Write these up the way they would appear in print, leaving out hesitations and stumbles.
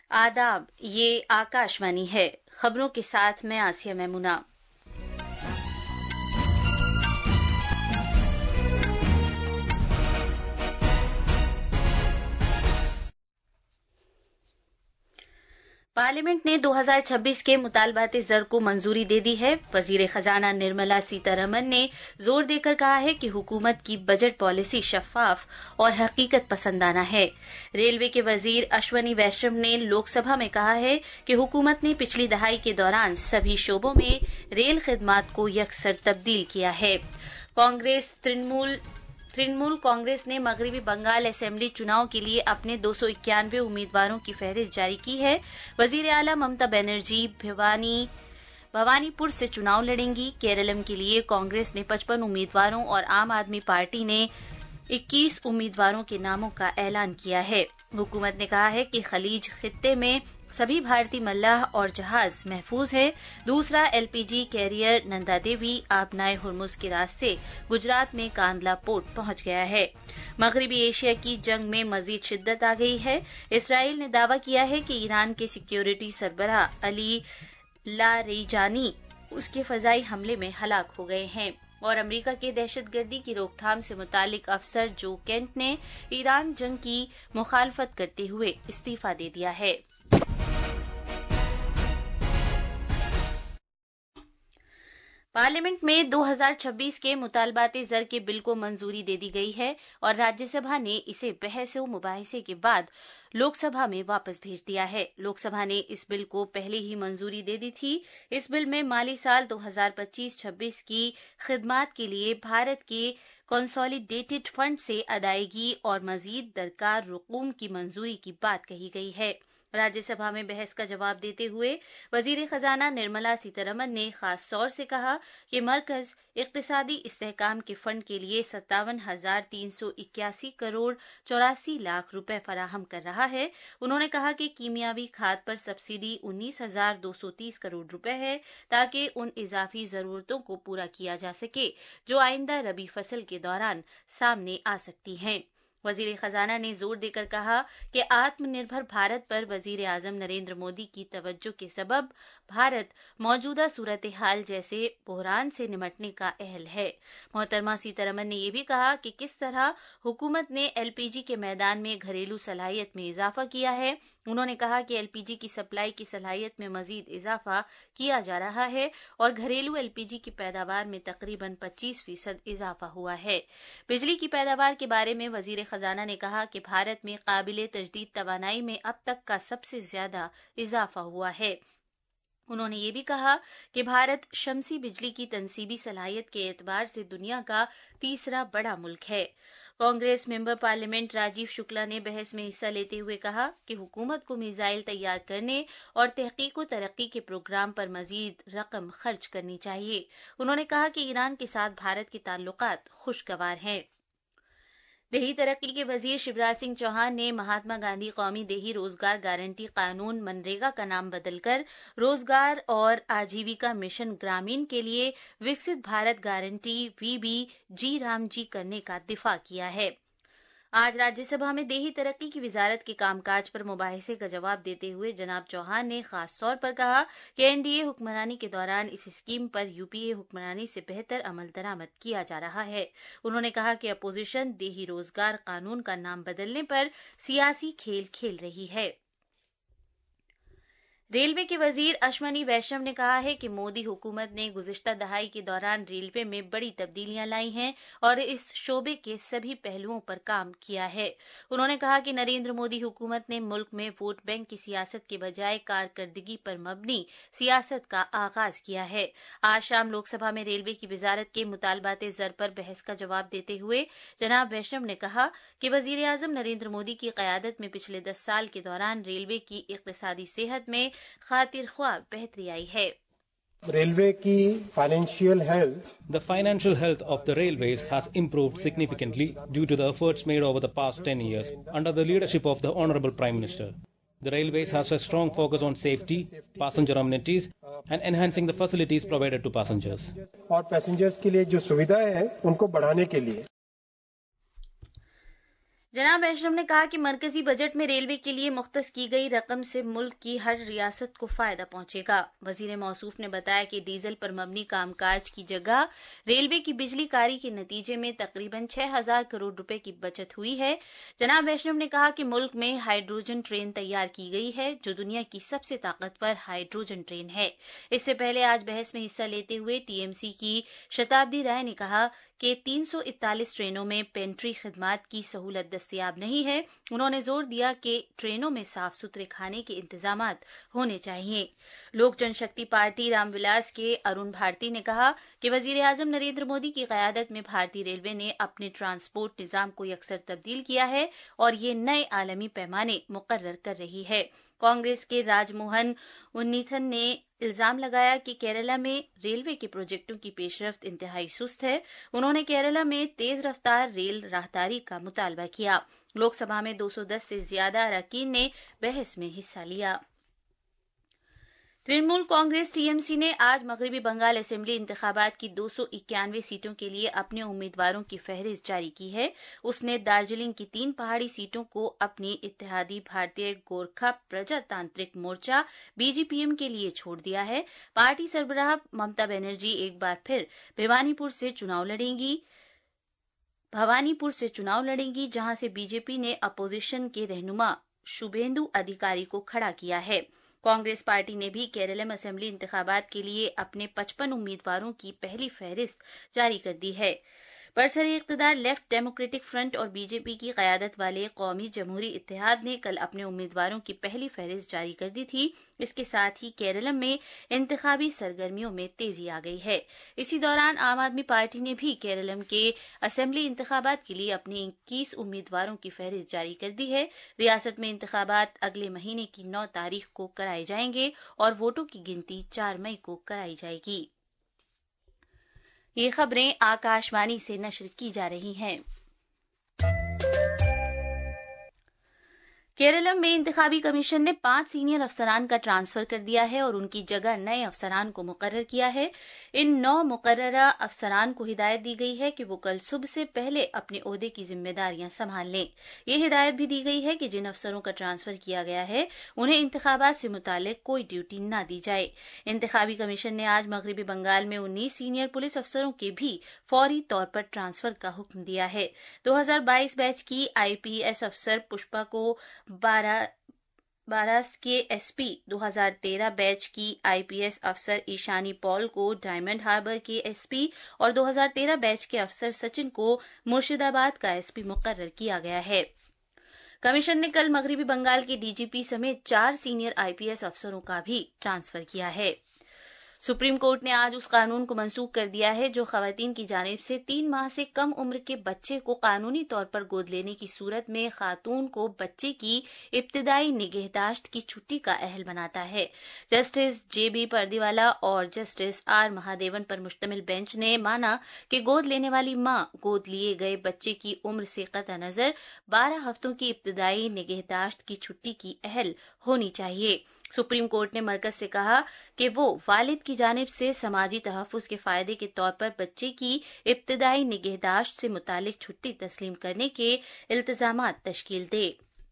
आदाब, ये आकाशवाणी है। खबरों के साथ मैं आसिया मैमुना। पार्लियामेंट ने 2026 के मुतालबाते ज़र को मंजूरी दे दी है। वजीर खजाना निर्मला सीतारमण ने जोर देकर कहा है कि हुकूमत की बजट पॉलिसी शफाफ और हकीकत पसंदाना है। रेलवे के वजीर अश्वनी वैष्णव ने लोकसभा में कहा है कि हुकूमत ने पिछली दहाई के दौरान सभी शोबों में रेल खिदमात को यकसर तब्दील किया है। तृणमूल कांग्रेस ने मगरबी बंगाल असेंबली चुनाव के लिए अपने 291 उम्मीदवारों की फहरिस्त जारी की है। वजीर आला ममता बनर्जी भवानीपुर से चुनाव लड़ेंगी। केरलम के लिए कांग्रेस ने 55 उम्मीदवारों और आम आदमी पार्टी ने 21 उम्मीदवारों के नामों का ऐलान किया है। हुकूमत ने कहा है कि खलीज खित्ते में सभी भारतीय मल्लाह और जहाज महफूज है। दूसरा एलपीजी कैरियर नंदा देवी आबनाए हुरमुज के रास्ते गुजरात में कांदला पोर्ट पहुंच गया है। मगरबी एशिया की जंग में मजीद शिद्दत आ गई है। इसराइल ने दावा किया है कि ईरान के सिक्योरिटी सरबराह अली लारेजानी उसके फजाई हमले में हलाक हो गए हैं। और अमेरिका के दहशतगर्दी की रोकथाम से मुतालिक अफसर जो केंट ने ईरान जंग की मुखालफत करते हुए इस्तीफा दे दिया है। पार्लियामेंट में 2026 के मुतालबाते ज़र के बिल को मंजूरी दे दी गई है और राज्यसभा ने इसे बहस व मुबाहिसे के बाद लोकसभा में वापस भेज दिया है। लोकसभा ने इस बिल को पहले ही मंजूरी दे दी थी। इस बिल में माली साल 2025-26 की खिदमात के लिए भारत के कंसोलिडेटेड फंड से अदायगी और मजीद दरकार रकूम की मंजूरी की बात कही गई है। राज्यसभा में बहस का जवाब देते हुए वजीर खजाना निर्मला सीतारमण ने खास तौर से कहा कि मरकज इक्तिसादी इस्तेहकाम के फंड के लिए 57,381 करोड़ 84 लाख रुपए फराहम कर रहा है। उन्होंने कहा कि कीमियावी खाद पर सब्सिडी 19,230 करोड़ रुपए है ताकि उन इजाफी जरूरतों को पूरा किया जा सके जो आइंदा रबी फसल के दौरान सामने आ सकती हैं। वजीर खजाना ने जोर देकर कहा कि आत्मनिर्भर भारत पर वजीर आजम नरेंद्र मोदी की तवज्जो के सबब भारत मौजूदा सूरत हाल जैसे बहरान से निमटने का अहल है। मोहतरमा सीतारमण ने यह भी कहा कि किस तरह हुकूमत ने एलपीजी के मैदान में घरेलू सलाहियत में इजाफा किया है। उन्होंने कहा कि एलपीजी की सप्लाई की सलाहियत में मजीद इजाफा किया जा रहा है और घरेलू एलपीजी की पैदावार में तकरीबन 25% इजाफा हुआ है। बिजली की पैदावार के बारे में वजीर खजाना ने कहा कि भारत में काबिले तजदीद तवानाई में अब तक का सबसे ज्यादा इजाफा हुआ है। उन्होंने ये भी कहा कि भारत शमसी बिजली की तनसीबी सलाहियत के एतबार से दुनिया का तीसरा बड़ा मुल्क है। कांग्रेस मेंबर पार्लियामेंट राजीव शुक्ला ने बहस में हिस्सा लेते हुए कहा कि हुकूमत को मिसाइल तैयार करने और तहकीक व तरक्की के प्रोग्राम पर मजीद रकम खर्च करनी चाहिए। उन्होंने कहा कि ईरान के साथ भारत के ताल्लुकात खुशगवार हैं। देही तरक्की के वजीर शिवराज सिंह चौहान ने महात्मा गांधी कौमी देही रोजगार गारंटी कानून मनरेगा का नाम बदलकर रोजगार और आजीविका मिशन ग्रामीण के लिए विकसित भारत गारंटी VBG रामजी करने का दिफा किया है। आज राज्यसभा में देही तरक्की की वजारत के कामकाज पर मुबाहिसे का जवाब देते हुए जनाब चौहान ने खास तौर पर कहा कि एनडीए हुक्मरानी के दौरान इस स्कीम पर यूपीए हुक्मरानी से बेहतर अमल दरामद किया जा रहा है। उन्होंने कहा कि अपोजिशन देही रोजगार कानून का नाम बदलने पर सियासी खेल खेल रही है। रेलवे के वजीर अश्वनी वैष्णव ने कहा है कि मोदी हुकूमत ने गुज़िश्ता दहाई के दौरान रेलवे में बड़ी तब्दीलियां लाई हैं और इस शोबे के सभी पहलुओं पर काम किया है। उन्होंने कहा कि नरेंद्र मोदी हुकूमत ने मुल्क में वोट बैंक की सियासत के बजाय कारकर्दगी पर मबनी सियासत का आगाज किया है। आज शाम लोकसभा में रेलवे की वजारत के मुतालबाते ज़र पर बहस का जवाब देते हुए जनाब वैष्णव ने कहा कि वजीर आजम नरेंद्र मोदी की क़यादत में पिछले 10 साल के दौरान रेलवे की इक़्तिसादी सेहत में खातिर ख्वाह बेहतरी आई है। रेलवे की financial health The financial health of the railways has improved significantly due to the efforts made over the past 10 years under the leadership of the Honorable Prime Minister. The railways has a strong focus on safety, passenger amenities and enhancing the facilities provided to passengers. और passengers के लिए जो सुविधाएं हैं उनको बढ़ाने के लिए जनाब अशरफ ने कहा कि मरकजी बजट में रेलवे के लिए मुख्तस की गई रकम से मुल्क की हर रियासत को फायदा पहुंचेगा। वजीर मौसूफ ने बताया कि डीजल पर मबनी कामकाज की जगह रेलवे की बिजली कारी के नतीजे में तकरीबन 6,000 करोड़ रुपए की बचत हुई है। जनाब अशरफ ने कहा कि मुल्क में हाइड्रोजन ट्रेन तैयार की गई है जो दुनिया की सबसे ताकतवर हाइड्रोजन ट्रेन है। इससे पहले आज बहस में हिस्सा लेते हुए टीएमसी की शताब्दी राय ने कहा कि 341 ट्रेनों में पेंट्री खिदमात की सहूलत दस्तयाब नहीं है। उन्होंने जोर दिया कि ट्रेनों में साफ सुथरे खाने के इंतजामात होने चाहिए। लोक जनशक्ति पार्टी रामविलास के अरुण भारती ने कहा कि वजीर आजम नरेंद्र मोदी की क़यादत में भारतीय रेलवे ने अपने ट्रांसपोर्ट निज़ाम को यकसर तब्दील किया है और ये नए आलमी पैमाने मुकर्रर कर रही है। कांग्रेस के राजमोहन उन्नीथन ने इल्जाम लगाया कि केरला में रेलवे के प्रोजेक्टों की पेशरफ्त इंतहाई सुस्त है। उन्होंने केरला में तेज रफ्तार रेल राहदारी का मुतालबा किया। लोकसभा में 210 से ज्यादा अरकान ने बहस में हिस्सा लिया। तृणमूल कांग्रेस टीएमसी ने आज मगरबी बंगाल असेंबली इंतखाबात की 291 सीटों के लिए अपने उम्मीदवारों की फहरिस्त जारी की है। उसने दार्जिलिंग की 3 पहाड़ी सीटों को अपनी इत्तेहादी भारतीय गोरखा प्रजातांत्रिक मोर्चा बीजीपीएम के लिए छोड़ दिया है। पार्टी सरबराह ममता बनर्जी एक बार फिर भवानीपुर से चुनाव लड़ेंगी जहां से बीजेपी ने अपोजिशन के रहनुमा शुभेंदु अधिकारी को खड़ा किया है। कांग्रेस पार्टी ने भी केरलम असेंबली इंतखाबात के लिए अपने 55 उम्मीदवारों की पहली फहरिस्त जारी कर दी है। बरसरे इख्तिदार लेफ्ट डेमोक्रेटिक फ्रंट और बीजेपी की क़यादत वाले कौमी जमहूरी इत्तेहाद ने कल अपने उम्मीदवारों की पहली फहरिस्त जारी कर दी थी। इसके साथ ही केरलम में इंतखाबी सरगर्मियों में तेजी आ गई है। इसी दौरान आम आदमी पार्टी ने भी केरलम के असेंबली इंतखाबात के लिए अपने 21 उम्मीदवारों की फहरिस्त जारी कर दी है। रियासत में इंतखाबात अगले महीने की 9 तारीख को कराए जाएंगे और वोटों की गिनती 4 मई को कराई जाएगी। ये खबरें आकाशवाणी से नश्र की जा रही हैं। केरलम में इंतखाबी कमीशन ने 5 सीनियर अफसरान का ट्रांसफर कर दिया है और उनकी जगह नए अफसरान को मुकर्रर किया है। इन 9 मुकर्ररा अफसरान को हिदायत दी गई है कि वो कल सुबह से पहले अपने ओहदे की जिम्मेदारियां संभाल लें। ये हिदायत भी दी गई है कि जिन अफसरों का ट्रांसफर किया गया है उन्हें इंतखाबात से मुतालिक कोई ड्यूटी न दी जाए। इंतखाबी कमीशन ने आज मगरबी बंगाल में 19 सीनियर पुलिस अफसरों के भी फौरी तौर पर ट्रांसफर का हुक्म दिया है। 2022 बैच की आईपीएस अफसर पुष्पा को 12 के एसपी, 2013 बैच की आईपीएस अफसर ईशानी पॉल को डायमंड हार्बर के एसपी और 2013 बैच के अफसर सचिन को मुर्शिदाबाद का एसपी मुकर्रर किया गया है। कमीशन ने कल मगरबी बंगाल के डीजीपी समेत 4 सीनियर आईपीएस अफसरों का भी ट्रांसफर किया है। सुप्रीम कोर्ट ने आज उस कानून को मनसूख कर दिया है जो खवातीन की जानिब से 3 माह से कम उम्र के बच्चे को कानूनी तौर पर गोद लेने की सूरत में खातून को बच्चे की इब्तिदाई निगहदाश्त की छुट्टी का अहल बनाता है। जस्टिस जेबी पर्दीवाला और जस्टिस आर महादेवन पर मुश्तमिल बेंच ने माना कि गोद लेने वाली मां गोद लिए गए बच्चे की उम्र से कतई नजर 12 हफ्तों की इब्तिदाई निगहदाश्त की छुट्टी की अहल होनी चाहिए। सुप्रीम कोर्ट ने मरकज से कहा कि वो वालिद की जानिब से समाजी तहफ़्फ़ुज़ के फायदे के तौर पर बच्चे की इब्तिदाई निगहदाश्त से मुतालिक छुट्टी तस्लीम करने के इल्तिज़ामात तश्कील दे।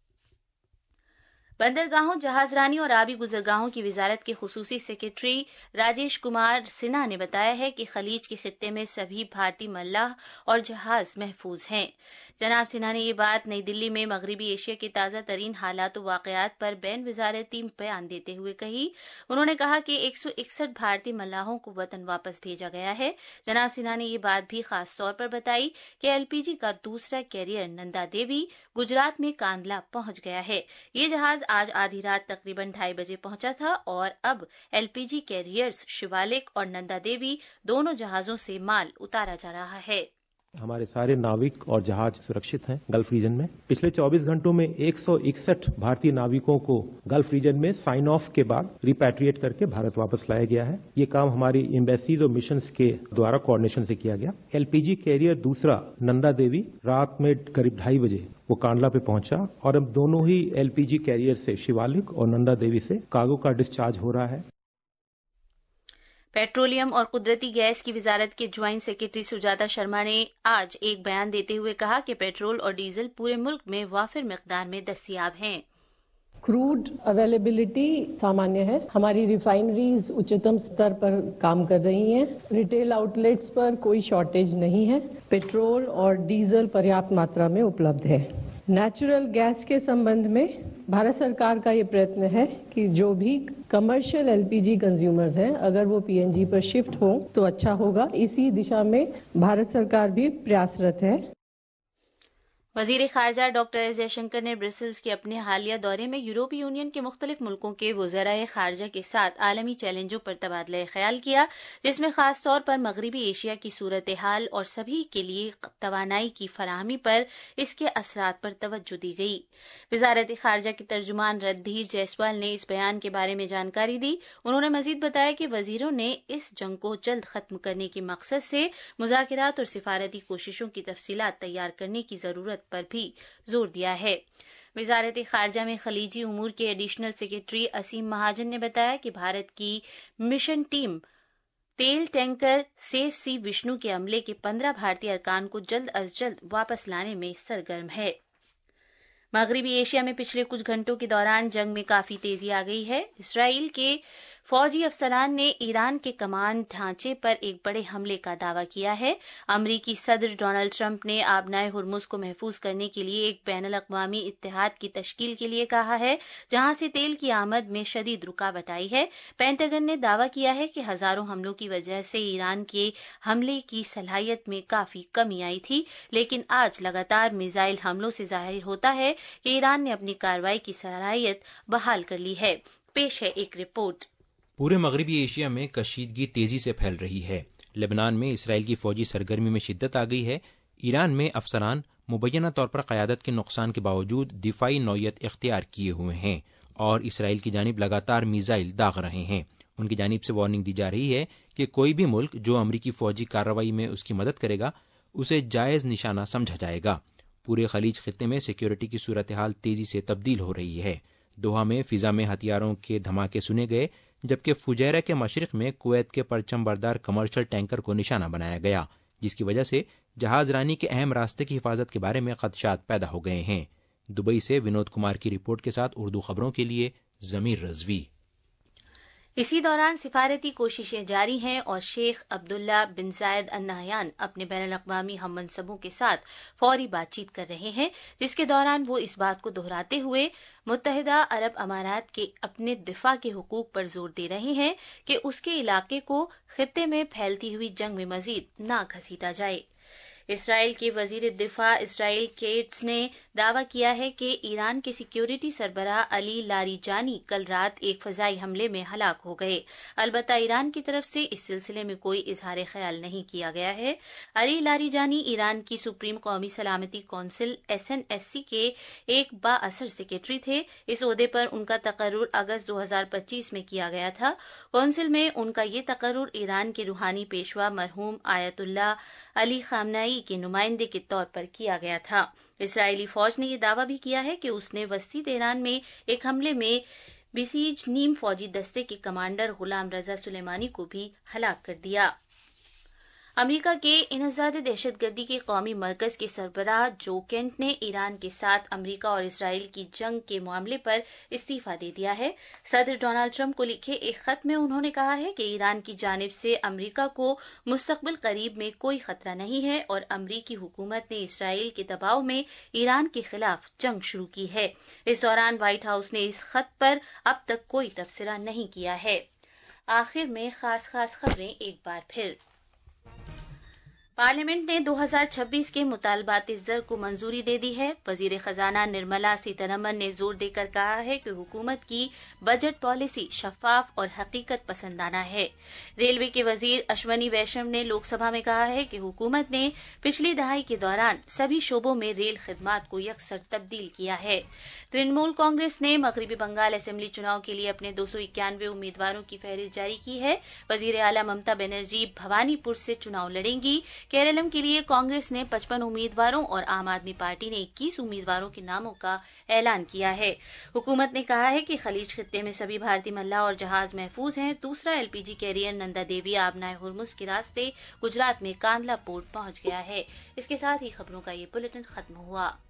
बंदरगाहों, जहाजरानी और आबी गुजरगाहों की वजारत के खुसूसी सेक्रेटरी राजेश कुमार सिन्हा ने बताया है कि खलीज के खित्ते में सभी भारतीय मल्लाह और जहाज महफूज हैं। जनाब सिन्हा ने ये बात नई दिल्ली में मगरबी एशिया के ताज़ा तरीन हालात व वाक़यात पर बैन वज़ारती बयान देते हुए कही। उन्होंने कहा कि 161 भारतीय मल्लाहों को वतन वापस भेजा गया है। जनाब सिन्हा ने ये बात भी खास तौर पर बताई कि एलपीजी का दूसरा कैरियर नंदा देवी गुजरात में कांदला पहुंच गया है। ये जहाज आज आधी रात तकरीबन 2:30 बजे पहुंचा था और अब एलपीजी कैरियर्स शिवालिक और नंदा देवी दोनों जहाजों से माल उतारा जा रहा है। हमारे सारे नाविक और जहाज सुरक्षित हैं गल्फ रीजन में। पिछले 24 घंटों में 161 भारतीय नाविकों को गल्फ रीजन में साइन ऑफ के बाद रिपैट्रिएट करके भारत वापस लाया गया है। ये काम हमारी एम्बेसीज और मिशंस के द्वारा कोऑर्डिनेशन से किया गया। एलपीजी कैरियर दूसरा नंदा देवी रात में करीब 2:30 बजे वो कांडला पे पहुंचा और अब दोनों ही एलपीजी कैरियर से शिवालिक और नंदा देवी से कार्गो का डिस्चार्ज हो रहा है। پیٹرولیم اور قدرتی گیس کی وزارت کے جوائنٹ سیکرٹری سجاتا شرما نے آج ایک بیان دیتے ہوئے کہا کہ پیٹرول اور ڈیزل پورے ملک میں وافر مقدار میں دستیاب ہیں۔ क्रूड अवेलेबिलिटी सामान्य है। हमारी रिफाइनरीज उच्चतम स्तर पर काम कर रही हैं। रिटेल आउटलेट्स पर कोई शॉर्टेज नहीं है। पेट्रोल और डीजल पर्याप्त मात्रा में उपलब्ध है। नेचुरल गैस के संबंध में भारत सरकार का ये प्रयत्न है कि जो भी कमर्शियल एलपीजी कंज्यूमर्स हैं, अगर वो पीएनजी पर शिफ्ट हो तो अच्छा होगा। इसी दिशा में भारत सरकार भी प्रयासरत है। وزیر خارجہ ڈاکٹر ایس جے شنکر نے برسلز کے اپنے حالیہ دورے میں یورپی یونین کے مختلف ملکوں کے وزرائے خارجہ کے ساتھ عالمی چیلنجوں پر تبادلہ خیال کیا، جس میں خاص طور پر مغربی ایشیا کی صورتحال اور سبھی کے لیے توانائی کی فراہمی پر اس کے اثرات پر توجہ دی گئی۔ وزارت خارجہ کے ترجمان ردھیر جیسوال نے اس بیان کے بارے میں جانکاری دی۔ انہوں نے مزید بتایا کہ وزیروں نے اس جنگ کو جلد ختم کرنے کے مقصد سے مذاکرات اور سفارتی کوششوں کی تفصیلات تیار کرنے کی ضرورت پر بھی زور دیا ہے۔ وزارت خارجہ میں خلیجی امور کے ایڈیشنل سیکرٹری اسیم مہاجن نے بتایا کہ بھارت کی مشن ٹیم تیل ٹینکر سیف سی وشنو کے عملے کے 15 بھارتی ارکان کو جلد از جلد واپس لانے میں سرگرم ہے۔ مغربی ایشیا میں پچھلے کچھ گھنٹوں کے دوران جنگ میں کافی تیزی آ گئی ہے۔ اسرائیل کے فوجی افسران نے ایران کے کمان ڈھانچے پر ایک بڑے حملے کا دعویٰ کیا ہے۔ امریکی صدر ڈونلڈ ٹرمپ نے آبنائے ہرمز کو محفوظ کرنے کے لیے ایک بین الاقوامی اتحاد کی تشکیل کے لیے کہا ہے، جہاں سے تیل کی آمد میں شدید رکاوٹ آئی ہے۔ پینٹاگن نے دعویٰ کیا ہے کہ ہزاروں حملوں کی وجہ سے ایران کے حملے کی صلاحیت میں کافی کمی آئی تھی، لیکن آج لگاتار میزائل حملوں سے ظاہر ہوتا ہے کہ ایران نے اپنی کارروائی کی صلاحیت بحال کر لی ہے۔ پیش ہے ایک رپورٹ۔ پورے مغربی ایشیا میں کشیدگی تیزی سے پھیل رہی ہے۔ لبنان میں اسرائیل کی فوجی سرگرمی میں شدت آ گئی ہے۔ ایران میں افسران مبینہ طور پر قیادت کے نقصان کے باوجود دفاعی نوعیت اختیار کیے ہوئے ہیں اور اسرائیل کی جانب لگاتار میزائل داغ رہے ہیں۔ ان کی جانب سے وارننگ دی جا رہی ہے کہ کوئی بھی ملک جو امریکی فوجی کارروائی میں اس کی مدد کرے گا اسے جائز نشانہ سمجھا جائے گا۔ پورے خلیج خطے میں سیکیورٹی کی صورتحال تیزی سے تبدیل ہو رہی ہے۔ دوحہ میں فضا میں ہتھیاروں کے دھماکے سنے گئے، جبکہ فجیرہ کے مشرق میں کویت کے پرچم بردار کمرشل ٹینکر کو نشانہ بنایا گیا، جس کی وجہ سے جہاز رانی کے اہم راستے کی حفاظت کے بارے میں خدشات پیدا ہو گئے ہیں۔ دبئی سے ونود کمار کی رپورٹ کے ساتھ اردو خبروں کے لیے ضمیر رضوی۔ اسی دوران سفارتی کوششیں جاری ہیں اور شیخ عبداللہ بن زائد ال نہیان اپنے بین الاقوامی ہم منصبوں کے ساتھ فوری بات چیت کر رہے ہیں، جس کے دوران وہ اس بات کو دہراتے ہوئے متحدہ عرب امارات کے اپنے دفاع کے حقوق پر زور دے رہے ہیں کہ اس کے علاقے کو خطے میں پھیلتی ہوئی جنگ میں مزید نہ گھسیٹا جائے۔ اسرائیل کے وزیر دفاع اسرائیل کیٹس نے دعویٰ کیا ہے کہ ایران کے سیکیورٹی سربراہ علی لاریجانی کل رات ایک فضائی حملے میں ہلاک ہو گئے۔ البتہ ایران کی طرف سے اس سلسلے میں کوئی اظہار خیال نہیں کیا گیا ہے۔ علی لاریجانی ایران کی سپریم قومی سلامتی کونسل SNSC کے ایک بااثر سیکرٹری تھے۔ اس عہدے پر ان کا تقرر اگست 2025 میں کیا گیا تھا۔ کونسل میں ان کا یہ تقرر ایران کے روحانی پیشوا مرحوم آیت اللہ علی خامنائی کے نمائندے کے طور پر کیا گیا تھا۔ اسرائیلی فوج نے یہ دعویٰ بھی کیا ہے کہ اس نے وسطی تہران میں ایک حملے میں بسیج نیم فوجی دستے کے کمانڈر غلام رضا سلیمانی کو بھی ہلاک کر دیا۔ امریکہ کے انسداد دہشت گردی کے قومی مرکز کے سربراہ جو کینٹ نے ایران کے ساتھ امریکہ اور اسرائیل کی جنگ کے معاملے پر استعفیٰ دے دیا ہے۔ صدر ڈونلڈ ٹرمپ کو لکھے ایک خط میں انہوں نے کہا ہے کہ ایران کی جانب سے امریکہ کو مستقبل قریب میں کوئی خطرہ نہیں ہے اور امریکی حکومت نے اسرائیل کے دباؤ میں ایران کے خلاف جنگ شروع کی ہے۔ اس دوران وائٹ ہاؤس نے اس خط پر اب تک کوئی تبصرہ نہیں کیا ہے۔ آخر میں خاص خبریں ایک بار پھر۔ پارلیمنٹ نے 2026 کے مطالبات زر کو منظوری دے دی ہے۔ وزیر خزانہ نرملا سیتارمن نے زور دے کر کہا ہے کہ حکومت کی بجٹ پالیسی شفاف اور حقیقت پسندانہ ہے۔ ریلوے کے وزیر اشونی ویشنو نے لوک سبھا میں کہا ہے کہ حکومت نے پچھلی دہائی کے دوران سبھی شعبوں میں ریل خدمات کو یکسر تبدیل کیا ہے۔ ترنمول کانگریس نے مغربی بنگال اسمبلی چناؤ کے لیے اپنے 291 امیدواروں کی فہرست جاری کی ہے۔ وزیر اعلی ممتا بنرجی بھوانی پور سے چناؤ لڑیں گی۔ केरलम के लिए कांग्रेस ने 55 उम्मीदवारों और आम आदमी पार्टी ने 21 उम्मीदवारों के नामों का ऐलान किया है। हुकूमत ने कहा है कि खलीज खित्ते में सभी भारतीय मल्लाह और जहाज महफूज हैं। दूसरा एलपीजी कैरियर नंदा देवी आबनाए हुरमुज के रास्ते गुजरात में कांदला पोर्ट पहुंच गया है। इसके साथ ही खबरों का ये बुलेटिन खत्म हुआ।